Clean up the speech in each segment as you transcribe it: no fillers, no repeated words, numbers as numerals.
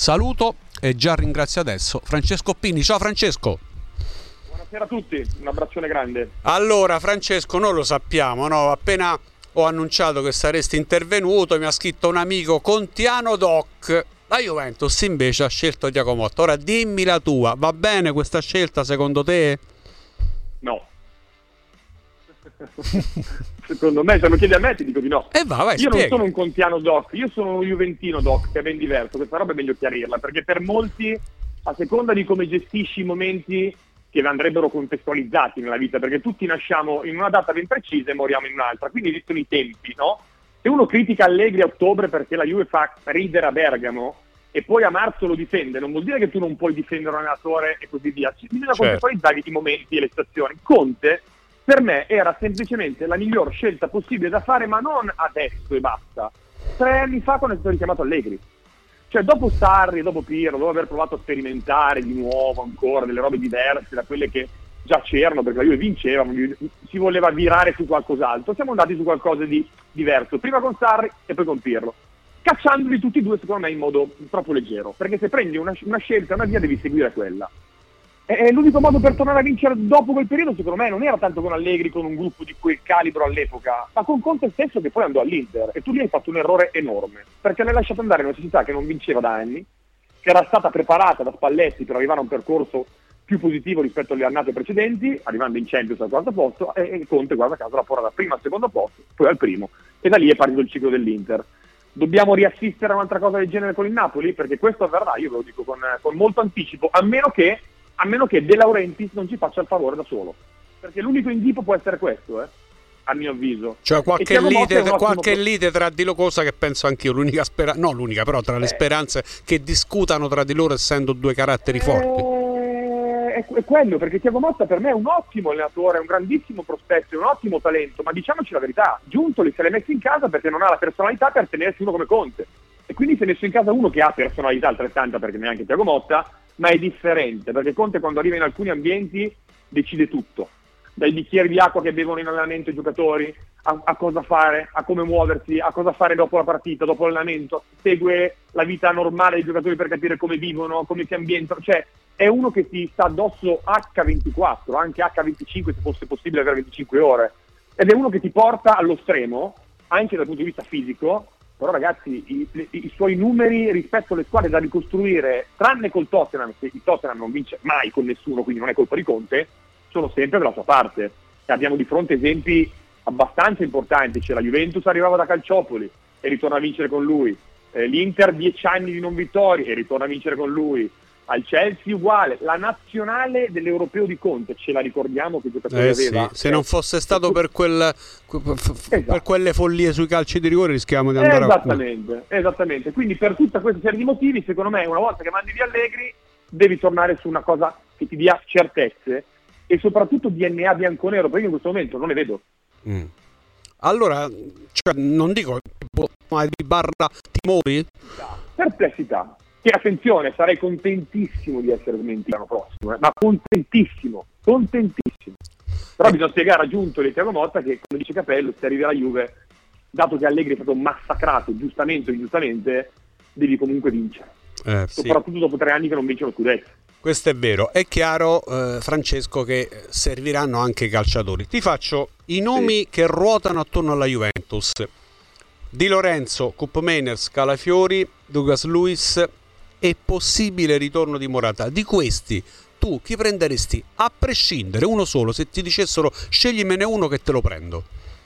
saluto e già ringrazio adesso Francesco Pini. Ciao Francesco. Buonasera a tutti, un abbraccione grande. Allora Francesco, noi lo sappiamo, no? Appena ho annunciato che saresti intervenuto mi ha scritto un amico: Contiano Doc. La Juventus invece ha scelto Thiago Motta. Ora dimmi la tua, va bene questa scelta secondo te? No. Secondo me, se lo chiedi a me ti dico di no. Vai, io spiega. non sono un Contiano Doc, io sono un Juventino Doc, che è ben diverso. Questa roba è meglio chiarirla, perché per molti, a seconda di come gestisci i momenti che andrebbero contestualizzati nella vita, perché tutti nasciamo in una data ben precisa e moriamo in un'altra, quindi esistono i tempi, no? Se uno critica Allegri a ottobre perché la Juve fa ridere a Bergamo e poi a marzo lo difende, non vuol dire che tu non puoi difendere un allenatore e così via. Bisogna contestualizzare i momenti e le situazioni. Conte, per me, era semplicemente la miglior scelta possibile da fare, ma non adesso e basta. 3 anni fa, quando è stato richiamato Allegri. Cioè, dopo Sarri, dopo Pirlo, dopo aver provato a sperimentare di nuovo ancora delle robe diverse da quelle che già c'erano, perché la Juve vinceva, si voleva virare su qualcos'altro. Siamo andati su qualcosa di diverso, prima con Sarri e poi con Pirlo, cacciandoli tutti e due secondo me in modo troppo leggero, perché se prendi una scelta, una via, devi seguire quella. E l'unico modo per tornare a vincere dopo quel periodo, secondo me, non era tanto con Allegri, con un gruppo di quel calibro all'epoca, ma con Conte stesso, che poi andò all'Inter. E tu lì hai fatto un errore enorme, perché l'hai lasciato andare in una società che non vinceva da anni, che era stata preparata da Spalletti per arrivare a un percorso più positivo rispetto alle annate precedenti, arrivando in Champions al quarto posto, e Conte, guarda caso, la porta da primo al secondo posto, poi al primo, e da lì è partito il ciclo dell'Inter. Dobbiamo riassistere a un'altra cosa del genere con il Napoli? Perché questo avverrà, io ve lo dico con molto anticipo, a meno che De Laurentiis non ci faccia il favore da solo, perché l'unico indipo può essere questo, a mio avviso. Cioè qualche lite tra di loro, cosa che penso anch'io, l'unica speranza, no l'unica, però tra le speranze che discutano tra di loro essendo due caratteri forti. È quello, perché Thiago Motta per me è un ottimo allenatore, è un grandissimo prospetto, è un ottimo talento, ma diciamoci la verità, Giuntoli se l'è messo in casa perché non ha la personalità per tenersi uno come Conte, e quindi si è messo in casa uno che ha personalità altrettanta, perché neanche Thiago Motta, ma è differente, perché Conte quando arriva in alcuni ambienti decide tutto, dai bicchieri di acqua che bevono in allenamento i giocatori, a cosa fare, a come muoversi, a cosa fare dopo la partita, dopo l'allenamento, segue la vita normale dei giocatori per capire come vivono, come si ambientano, cioè è uno che ti sta addosso H24, anche H25 se fosse possibile avere 25 ore, ed è uno che ti porta allo stremo, anche dal punto di vista fisico. Però ragazzi, i suoi numeri rispetto alle squadre da ricostruire, tranne col Tottenham, che il Tottenham non vince mai con nessuno, quindi non è colpa di Conte, sono sempre dalla sua parte. E abbiamo di fronte esempi abbastanza importanti, cioè la Juventus arrivava da Calciopoli e ritorna a vincere con lui, l'Inter 10 anni di non vittorie e ritorna a vincere con lui, al Chelsea uguale, la nazionale dell'Europeo di Conte, ce la ricordiamo che giocatori aveva? Sì. Se non fosse stato per quelle follie sui calci di rigore rischiamo di andare esattamente, quindi per tutta questa serie di motivi secondo me una volta che mandi via Allegri devi tornare su una cosa che ti dia certezze e soprattutto DNA bianconero, perché io in questo momento non ne vedo. Allora, cioè, non dico ma di barra timori? Perplessità. Che attenzione, sarei contentissimo di essere smentito l'anno prossimo, ma contentissimo. Però bisogna spiegare a Giuntoli e Thiago Motta che, come dice Capello, se arrivi alla Juve, dato che Allegri è stato massacrato giustamente o ingiustamente, devi comunque vincere. Soprattutto dopo 3 anni che non vince lo scudetto. Questo è vero. È chiaro, Francesco, che serviranno anche i calciatori. Ti faccio i nomi che ruotano attorno alla Juventus: Di Lorenzo, Koopmeiners, Calafiori, Douglas Luiz e possibile ritorno di Morata. Di questi tu chi prenderesti a prescindere? Uno solo, se ti dicessero sceglимene uno che te lo prendo.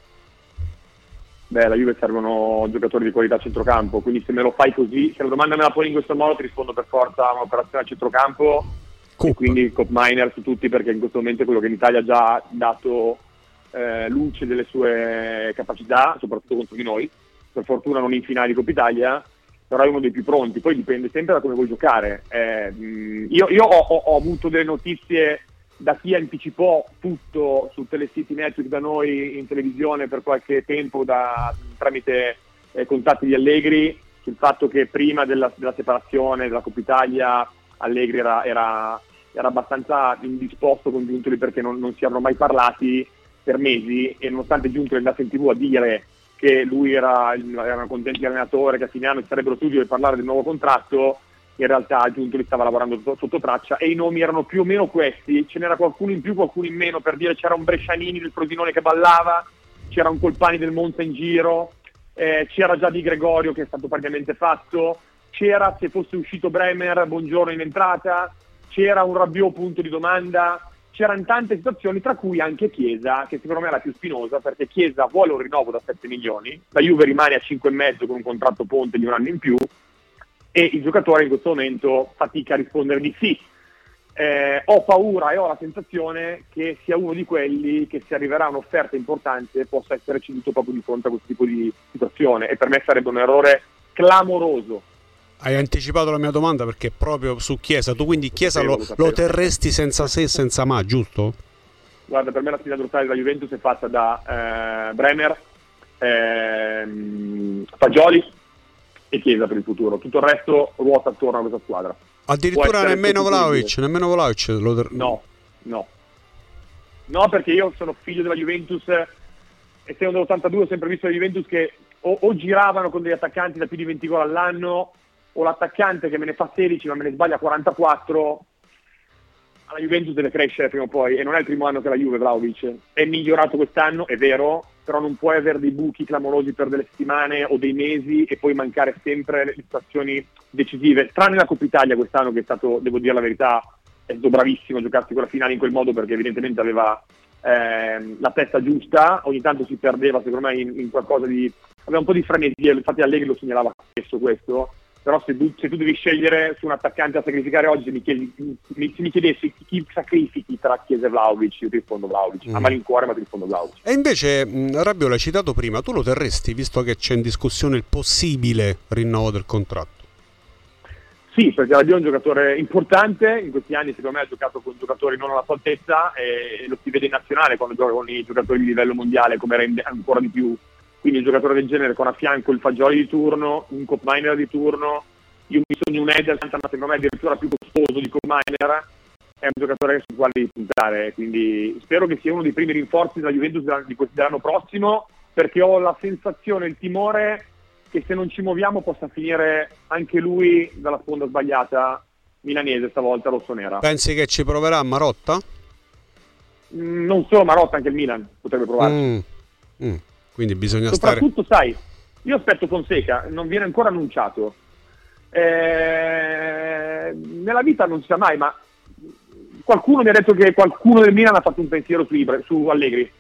Alla Juve servono giocatori di qualità a centrocampo, quindi se me lo fai così, se la domanda me la poni in questo modo ti rispondo per forza a un'operazione a centrocampo. E quindi Koopmeiners su tutti, perché in questo momento è quello che in Italia ha già dato luce delle sue capacità, soprattutto contro di noi, per fortuna non in finale di Coppa Italia, però è uno dei più pronti. Poi dipende sempre da come vuoi giocare. Io ho avuto delle notizie da chi anticipò tutto su Telecity Network da noi in televisione per qualche tempo tramite contatti di Allegri, sul fatto che prima della separazione della Coppa Italia Allegri era abbastanza indisposto con Giuntoli perché non si erano mai parlati per mesi, e nonostante Giuntoli andasse in TV a dire che lui era contento di allenatore, che a fine anno ci sarebbero studio per parlare del nuovo contratto, in realtà Giuntoli stava lavorando sotto traccia, e i nomi erano più o meno questi. Ce n'era qualcuno in più, qualcuno in meno, per dire c'era un Brescianini del Frosinone che ballava, c'era un Colpani del Monza in giro, c'era già Di Gregorio che è stato praticamente fatto, c'era, se fosse uscito Bremer, Buongiorno in entrata, c'era un Rabiot punto di domanda, c'erano tante situazioni, tra cui anche Chiesa, che secondo me è la più spinosa, perché Chiesa vuole un rinnovo da 7 milioni, la Juve rimane a 5,5 con un contratto ponte di un anno in più, e il giocatore in questo momento fatica a rispondere di sì. Ho paura e ho la sensazione che sia uno di quelli che, se arriverà un'offerta importante, possa essere ceduto proprio di fronte a questo tipo di situazione, e per me sarebbe un errore clamoroso. Hai anticipato la mia domanda, perché proprio su Chiesa, tu quindi Chiesa lo terresti senza se e senza ma, giusto? Guarda, per me la sfida dorsale della Juventus è fatta da Bremer, Fagioli e Chiesa per il futuro. Tutto il resto ruota attorno a questa squadra. Addirittura nemmeno Vlahovic No, perché io sono figlio della Juventus, essendo dell'82 ho sempre visto la Juventus che o giravano con degli attaccanti da più di 20 gol all'anno, o l'attaccante che me ne fa 16 ma me ne sbaglia 44. La Juventus deve crescere prima o poi, e non è il primo anno che la Juve, Vlahovic è migliorato quest'anno, è vero, però non puoi avere dei buchi clamorosi per delle settimane o dei mesi e poi mancare sempre le situazioni decisive, tranne la Coppa Italia quest'anno, che è stato, devo dire la verità, è stato bravissimo a giocarsi quella finale in quel modo, perché evidentemente aveva la testa giusta. Ogni tanto si perdeva secondo me in qualcosa di, aveva un po' di frenesia, infatti Allegri lo segnalava spesso questo. Però se tu devi scegliere su un attaccante da sacrificare oggi, mi chiedessi chi sacrifichi tra Chiesa e Vlahovic, io ti rispondo Vlahovic, a malincuore, ma ti rispondo Vlahovic. E invece Rabiot l'hai citato prima, tu lo terresti, visto che c'è in discussione il possibile rinnovo del contratto? Sì, perché Rabiot è un giocatore importante, in questi anni secondo me ha giocato con giocatori non alla sua altezza, e lo si vede in nazionale quando gioca con i giocatori di livello mondiale, come rende ancora di più. Quindi un giocatore del genere, con a fianco il Fagioli di turno, un Koopmeiners di turno, io mi sogno un Ederson, ma secondo me è addirittura più costoso di Koopmeiners, è un giocatore sul quale devi puntare, quindi spero che sia uno dei primi rinforzi della Juventus dell'anno prossimo, perché ho la sensazione, il timore che se non ci muoviamo possa finire anche lui dalla sponda sbagliata milanese, stavolta rossonera. Pensi che ci proverà Marotta? Non solo Marotta, anche il Milan potrebbe provarci. Quindi bisogna soprattutto, sai, io aspetto Fonseca, non viene ancora annunciato. Nella vita non si sa mai, ma qualcuno mi ha detto che qualcuno del Milan ha fatto un pensiero su Allegri.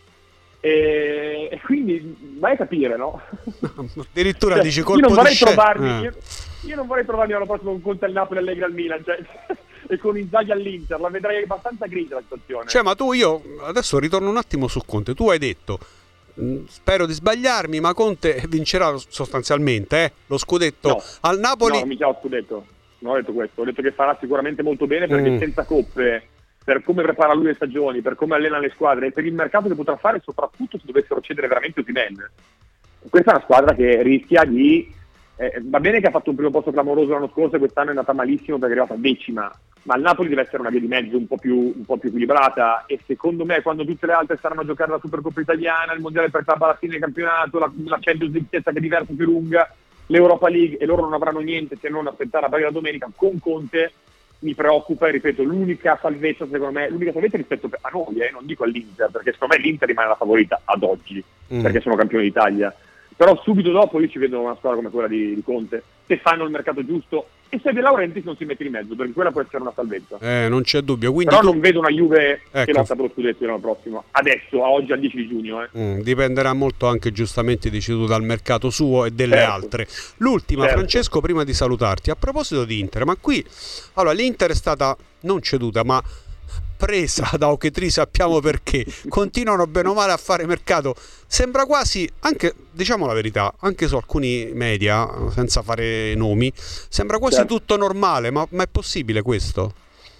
E quindi vai a capire, no? Addirittura cioè, dici colpo di scena. Io non vorrei trovarmi l'anno prossimo con Conte al Napoli e Allegri al Milan, cioè, e con Inzaghi all'Inter, la vedrei abbastanza grigia la situazione. Cioè, ma io adesso ritorno un attimo su Conte. Tu hai detto, spero di sbagliarmi, ma Conte vincerà sostanzialmente lo scudetto al Napoli. No, non mi chiamo scudetto, non ho detto questo, ho detto che farà sicuramente molto bene, perché senza coppe, per come prepara lui le stagioni, per come allena le squadre e per il mercato che potrà fare, soprattutto se dovessero cedere veramente Osimhen. Questa è una squadra che rischia di va bene che ha fatto un primo posto clamoroso l'anno scorso e quest'anno è andata malissimo perché è arrivata decima, ma il Napoli deve essere una via di mezzo un po' più equilibrata, e secondo me quando tutte le altre saranno a giocare la Supercoppa italiana, il mondiale per club alla fine del campionato, la Champions League stessa che è diversa più lunga, l'Europa League, e loro non avranno niente se non aspettare a la domenica con Conte, mi preoccupa, e ripeto, l'unica salvezza rispetto a noi, non dico all'Inter, perché secondo me l'Inter rimane la favorita ad oggi, perché sono campioni d'Italia. Però subito dopo io ci vedo una squadra come quella di Conte, se fanno il mercato giusto e se De Laurentiis non si mette in mezzo, perché quella può essere una salvezza. Non c'è dubbio. Quindi però non vedo una Juve che lotta per lo scudetto l'anno prossimo, adesso, a oggi, al 10 di giugno. Dipenderà molto anche, giustamente dici tu, dal mercato suo e delle altre. L'ultima, Francesco, prima di salutarti, a proposito di Inter, ma qui, allora, l'Inter è stata non ceduta, ma presa da Ochetri, sappiamo perché. Continuano bene o male a fare mercato, sembra quasi, anche diciamo la verità, anche su alcuni media, senza fare nomi, sembra quasi tutto normale, ma è possibile questo?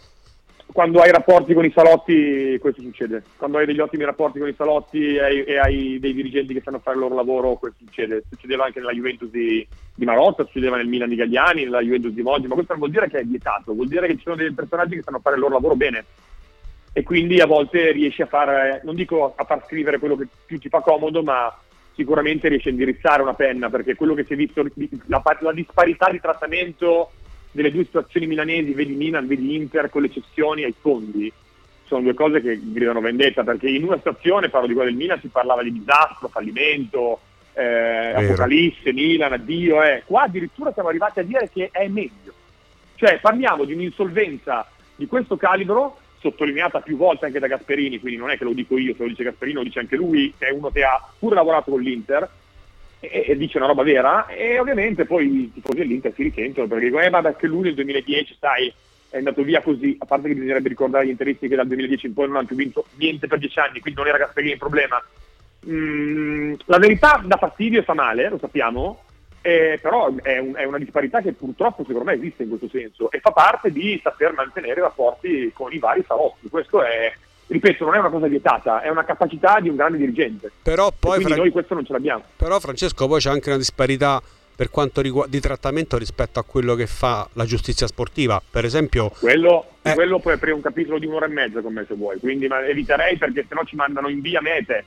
Quando hai rapporti con i salotti questo succede, quando hai degli ottimi rapporti con i salotti e hai dei dirigenti che sanno fare il loro lavoro, questo succedeva anche nella Juventus di Marotta, succedeva nel Milan di Galliani, nella Juventus di Moggi, ma questo non vuol dire che è vietato, vuol dire che ci sono dei personaggi che sanno fare il loro lavoro bene, e quindi a volte riesci a fare, non dico a far scrivere quello che più ti fa comodo, ma sicuramente riesci a indirizzare una penna, perché quello che si è visto, la disparità di trattamento delle due situazioni milanesi, vedi Milan, vedi Inter, con le cessioni ai fondi, sono due cose che gridano vendetta, perché in una situazione, parlo di quella del Milan, si parlava di disastro, fallimento, apocalisse, Milan, addio, qua addirittura siamo arrivati a dire che è meglio. Cioè parliamo di un'insolvenza di questo calibro, sottolineata più volte anche da Gasperini, quindi non è che lo dico io, se lo dice Gasperini lo dice anche lui, che è uno che ha pure lavorato con l'Inter, e dice una roba vera, e ovviamente poi i tifosi dell'Inter si risentono, perché dicono ma perché lui nel 2010, sai, è andato via così, a parte che bisognerebbe ricordare agli interisti che dal 2010 in poi non hanno più vinto niente per 10 anni, quindi non era Gasperini il problema. La verità dà fastidio e fa male, lo sappiamo, però è una disparità che purtroppo secondo me esiste in questo senso, e fa parte di saper mantenere rapporti con i vari salotti. Questo è, ripeto, non è una cosa vietata, è una capacità di un grande dirigente, però poi quindi noi questo non ce l'abbiamo. Però Francesco, poi c'è anche una disparità per quanto riguarda di trattamento rispetto a quello che fa la giustizia sportiva, per esempio. Quello puoi aprire un capitolo di 1 ora e mezza con me se vuoi, quindi eviterei, perché sennò ci mandano in via mete.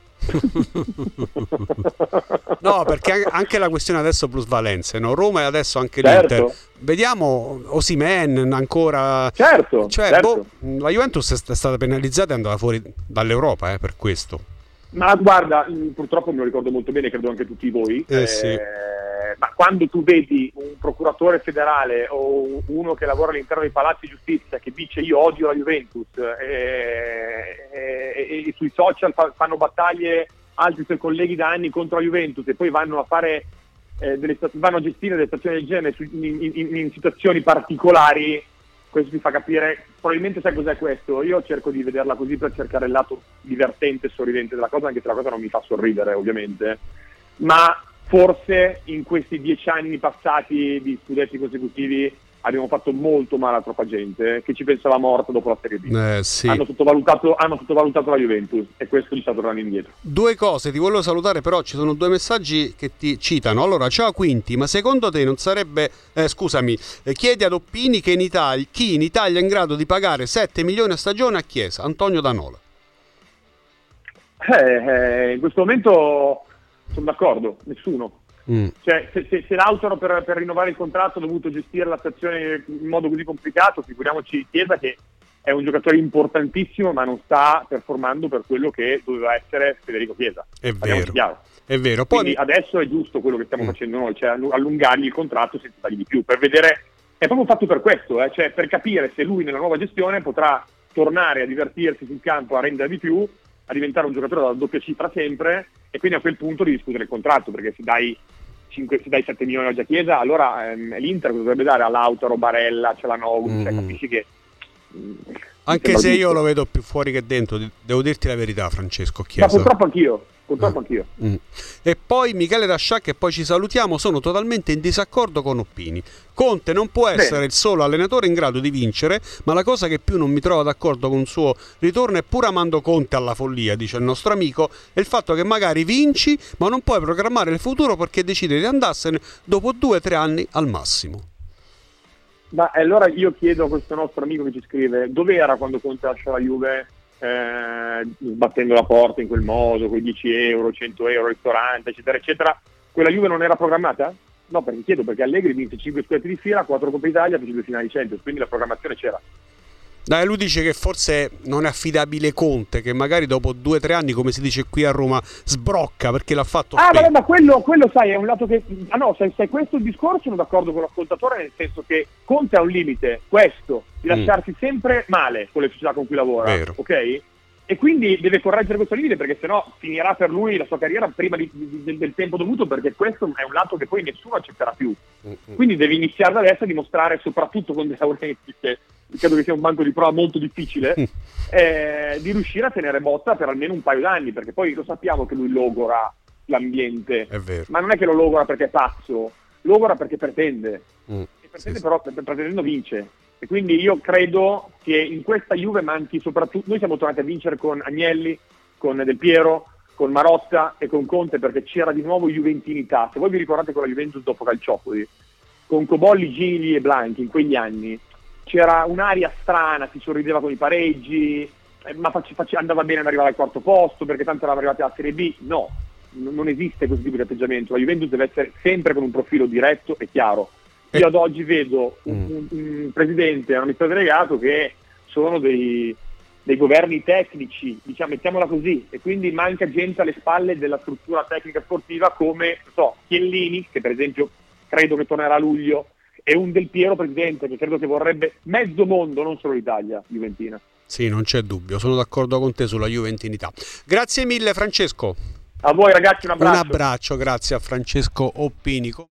No, perché anche la questione adesso plusvalenze, no? Roma e adesso anche certo. l'Inter. Vediamo Osimhen ancora. Certo, cioè, certo. La Juventus è stata penalizzata e è andata fuori dall'Europa per questo. Ma guarda, purtroppo me lo ricordo molto bene, credo anche tutti voi. Sì. Ma quando tu vedi un procuratore federale o uno che lavora all'interno dei palazzi di giustizia che dice io odio la Juventus e sui social fanno battaglie altri suoi colleghi da anni contro la Juventus, e poi vanno a fare vanno a gestire delle stazioni del genere in situazioni particolari, questo ti fa capire. Probabilmente sai cos'è questo? Io cerco di vederla così per cercare il lato divertente e sorridente della cosa, anche se la cosa non mi fa sorridere ovviamente, ma forse in questi 10 anni passati di scudetti consecutivi abbiamo fatto molto male a troppa gente che ci pensava morta dopo la Serie B. Sì. Hanno sottovalutato la Juventus, e questo gli sta tornando indietro. Due cose, ti volevo salutare, però ci sono 2 messaggi che ti citano. Allora, ciao Quinti, ma secondo te non sarebbe, chiedi ad Oppini che chi in Italia è in grado di pagare 7 milioni a stagione a Chiesa? Antonio Danola. In questo momento sono d'accordo, nessuno. Cioè, se Lautaro per rinnovare il contratto ha dovuto gestire la situazione in modo così complicato, figuriamoci Chiesa, che è un giocatore importantissimo ma non sta performando per quello che doveva essere Federico Chiesa. È vero. Quindi adesso è giusto quello che stiamo facendo noi, cioè allungargli il contratto senza dargli di più, per vedere, è proprio fatto per questo, cioè per capire se lui nella nuova gestione potrà tornare a divertirsi sul campo, a rendere di più, a diventare un giocatore dalla doppia cifra sempre, e quindi a quel punto di discutere il contratto, perché se dai 7 milioni oggi a Chiesa, allora l'Inter dovrebbe dare a Lautaro, Barella, Cialanoglu, cioè capisci che anche se io lo vedo più fuori che dentro, devo dirti la verità, Francesco Chiesa. Ma purtroppo anch'io. E poi Michele Rasciac, e poi ci salutiamo, sono totalmente in disaccordo con Oppini. Conte non può essere il solo allenatore in grado di vincere, ma la cosa che più non mi trova d'accordo con il suo ritorno, è pur amando Conte alla follia, dice il nostro amico, è il fatto che magari vinci ma non puoi programmare il futuro perché decidi di andarsene dopo 2-3 anni al massimo. Ma allora io chiedo a questo nostro amico che ci scrive, dove era quando Conte lasciò la Juve sbattendo la porta in quel modo, con i 10 euro, 100 euro, ristorante, eccetera, eccetera? Quella Juve non era programmata? No, perché Allegri vinse 5 scudetti di fila, 4 Coppa Italia, fece 2 finali di Champions, quindi la programmazione c'era. Dai, lui dice che forse non è affidabile Conte, che magari dopo 2-3 anni, come si dice qui a Roma, sbrocca perché l'ha fatto. Vabbè, ma quello sai, è un lato che. Se questo il discorso, sono d'accordo con l'ascoltatore, nel senso che Conte ha un limite, questo, di lasciarsi sempre male con le società con cui lavora. Vero. Ok? E quindi deve correggere questo limite, perché sennò finirà per lui la sua carriera prima del tempo dovuto, perché questo è un lato che poi nessuno accetterà più. Quindi deve iniziare da adesso a dimostrare, soprattutto con De Laurentiis, che credo che sia un banco di prova molto difficile, di riuscire a tenere botta per almeno un paio d'anni, perché poi lo sappiamo che lui logora l'ambiente, è vero. Ma non è che lo logora perché è pazzo, logora perché pretende, e pretende sì. Però pretendendo vince. E quindi io credo che in questa Juve manchi soprattutto, noi siamo tornati a vincere con Agnelli, con Del Piero, con Marotta e con Conte, perché c'era di nuovo juventinità. Se voi vi ricordate con la Juventus dopo Calciopoli, con Cobolli, Gigli e Blanchi in quegli anni, c'era un'aria strana, si sorrideva con i pareggi, ma andava bene ad arrivare al quarto posto, perché tanto eravamo arrivati alla Serie B. No, non esiste questo tipo di atteggiamento. La Juventus deve essere sempre con un profilo diretto e chiaro. Io ad oggi vedo un presidente e un amministratore delegato che sono dei governi tecnici, diciamo, mettiamola così, e quindi manca gente alle spalle della struttura tecnica sportiva come, non so, Chiellini, che per esempio credo che tornerà a luglio, e un Del Piero presidente che credo che vorrebbe mezzo mondo, non solo l'Italia juventina. Sì, non c'è dubbio, sono d'accordo con te sulla juventinità. Grazie mille Francesco. A voi ragazzi un abbraccio. Un abbraccio, grazie a Francesco Oppinico.